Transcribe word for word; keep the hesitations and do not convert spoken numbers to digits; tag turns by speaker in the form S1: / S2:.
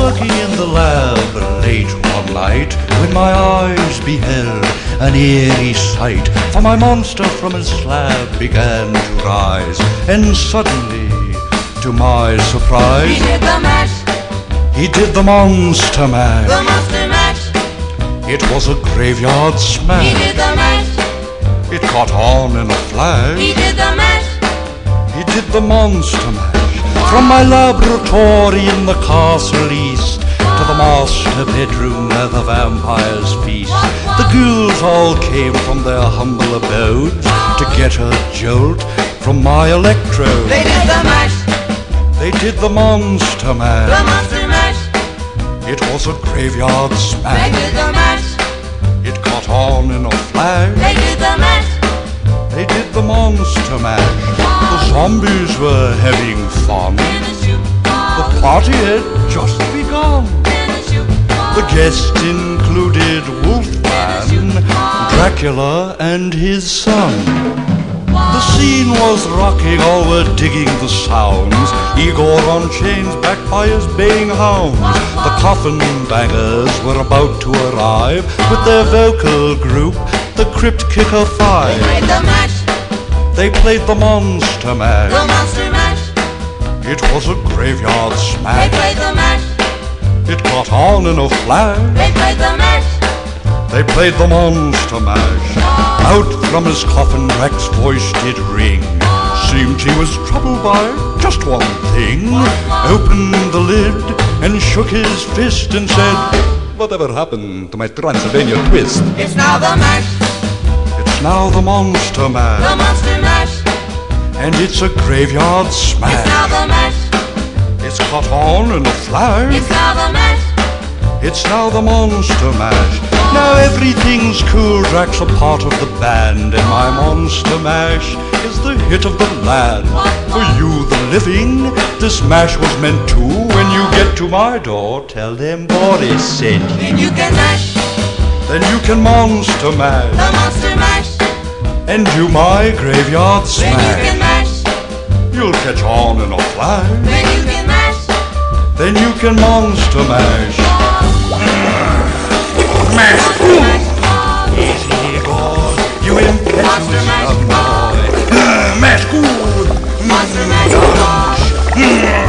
S1: working in the lab late one night when my eyes beheld an eerie sight. For my monster from his slab began to rise, and suddenly, to my surprise,
S2: he did the mash.
S1: He did the monster mash.
S2: The monster mash.
S1: It was a graveyard smash.
S2: He did the mash.
S1: It caught on in a flash.
S2: He did the mash.
S1: He did the monster mash. From my laboratory in the castle east to the master bedroom where the vampires feast, the ghouls all came from their humble abodes to get a jolt from my electrode.
S2: They did the mash.
S1: They did the monster mash.
S2: The monster mash.
S1: It was a graveyard
S2: They
S1: smash.
S2: did the mash.
S1: It caught on in a flash.
S2: They did the mash.
S1: They did the monster mash. The zombies were having fun.
S2: In the shoe.
S1: The party had just begun.
S2: In the shoe.
S1: The guests included Wolfman, Dracula, and his son. The scene was rocking, all were digging the sounds. Igor on chains, backed by his baying hounds. The coffin bangers were about to arrive with their vocal group, the Crypt Kicker
S2: They
S1: Five.
S2: played the mash.
S1: They played the monster
S2: The
S1: mash.
S2: monster mash.
S1: It was a graveyard
S2: They
S1: smash.
S2: played the mash.
S1: It caught on in a flash.
S2: They played the mash.
S1: They played the monster mash. Out from his coffin, Drac's voice did ring. Seemed he was troubled by just one thing. Opened the lid and shook his fist and said, "Whatever happened to my Transylvania twist?"
S2: It's now the mash.
S1: It's now the monster
S2: The
S1: mash.
S2: monster mash.
S1: And it's a graveyard
S2: It's now
S1: smash.
S2: the mash.
S1: It's caught on in a flash.
S2: It's now the mash.
S1: It's now the monster mash. Now everything's cool, Drac's a part of the band, and my monster mash is the hit of the land. For you, the living, this mash was meant to. When you get to my door, tell them Boris sent you.
S2: Then you can mash.
S1: Then you can monster
S2: The
S1: mash
S2: monster mash.
S1: and do my graveyard
S2: Then you can
S1: smash.
S2: mash.
S1: You'll catch on in a flash.
S2: Then you can mash.
S1: Then you can monster mash. Mash.
S2: Monster mash.
S1: Easy, God, you impetuous
S2: Monster mash.
S1: young boy. Mash good.
S2: Monster mash.